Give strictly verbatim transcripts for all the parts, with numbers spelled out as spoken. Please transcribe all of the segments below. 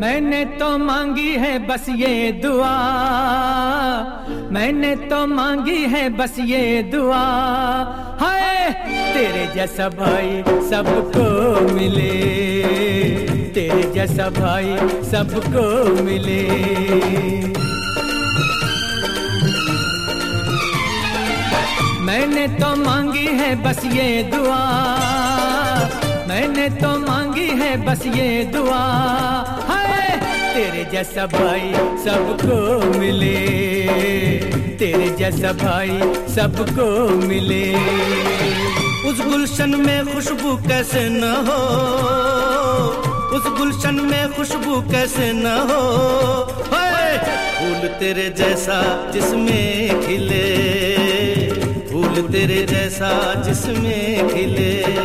मैंने तो मांगी है बस ये दुआ, मैंने तो मांगी है बस ये दुआ, हाय तेरे जैसा भाई सबको मिले, तेरे जैसा भाई सबको मिले। मैंने तो मांगी है बस ये दुआ, मैंने तो मांगी है बस ये दुआ, हाय तेरे जैसा भाई सबको मिले, तेरे जैसा भाई सबको मिले। उस गुलशन में खुशबू कैसे न हो, उस गुलशन में खुशबू कैसे न हो, हाय फूल तेरे जैसा जिसमें खिले, फूल तेरे जैसा जिसमें खिले।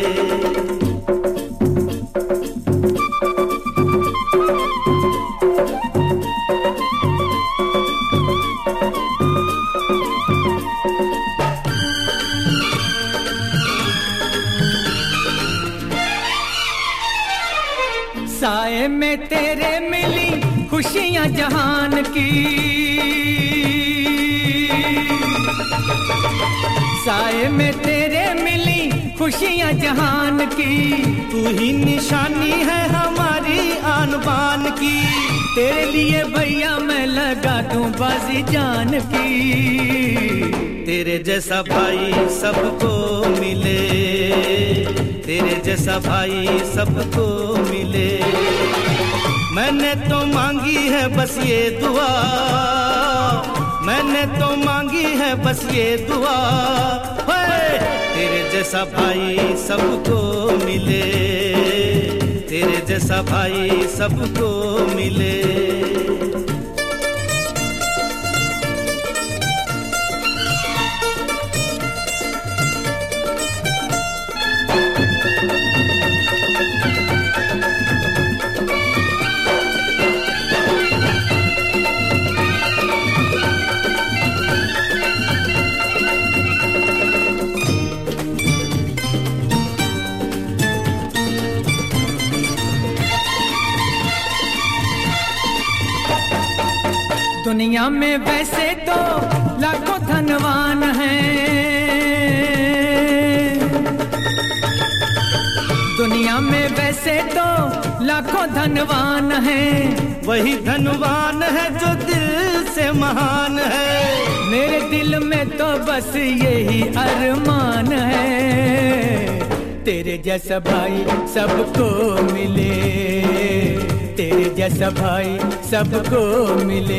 साए में तेरे मिली खुशियां जहान की, साए में तेरे मिली खुशियां जहान की, तू ही निशानी है हमारी आन बान की, तेरे लिए भैया मैं लगा दूं बाजी जान की। तेरे जैसा भाई सबको मिले, तेरे जैसा भाई सबको मिले। मैंने तो मांगी है बस ये दुआ, मैंने तो मांगी है बस ये दुआ, तेरे जैसा भाई सबको मिले, तेरे जैसा भाई सबको मिले। दुनिया में वैसे तो लाखों धनवान हैं, दुनिया में वैसे तो लाखों धनवान हैं, वही धनवान है जो दिल से महान है। मेरे दिल में तो बस यही अरमान है, तेरे जैसा भाई सबको मिले, तेरे जैसा भाई सबको मिले।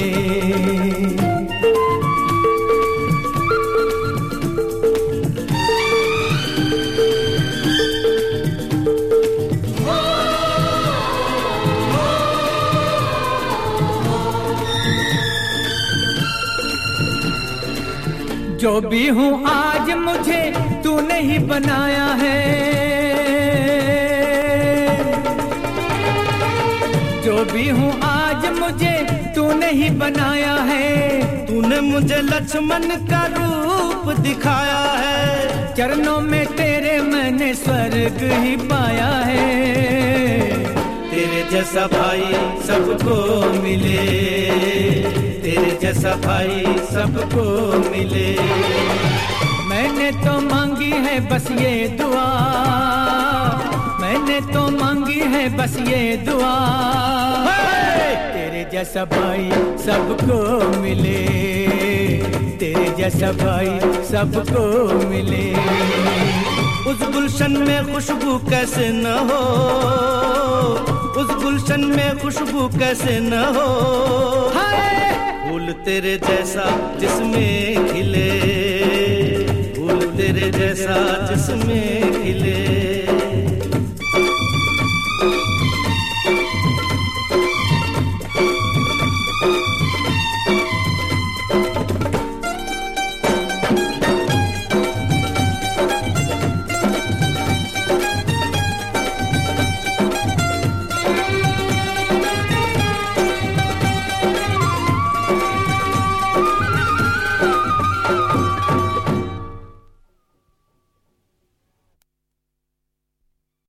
जो भी हूँ आज मुझे तूने ही बनाया है, जो भी हूँ आज मुझे तूने ही बनाया है, तूने मुझे लक्ष्मण का रूप दिखाया है, चरणों में तेरे मैंने स्वर्ग ही पाया है। तेरे जैसा भाई सबको मिले, तेरे जैसा भाई सबको मिले। मैंने तो मांगी है बस ये दुआ, मैंने तो मांगी है बस ये दुआ, तेरे जैसा भाई सबको मिले, तेरे जैसा भाई सबको मिले। उस गुलशन में खुशबू कैसे न हो, उस गुलशन में खुशबू कैसे न हो, फूल तेरे जैसा जिसमें खिले, फूल तेरे जैसा जिसमें खिले।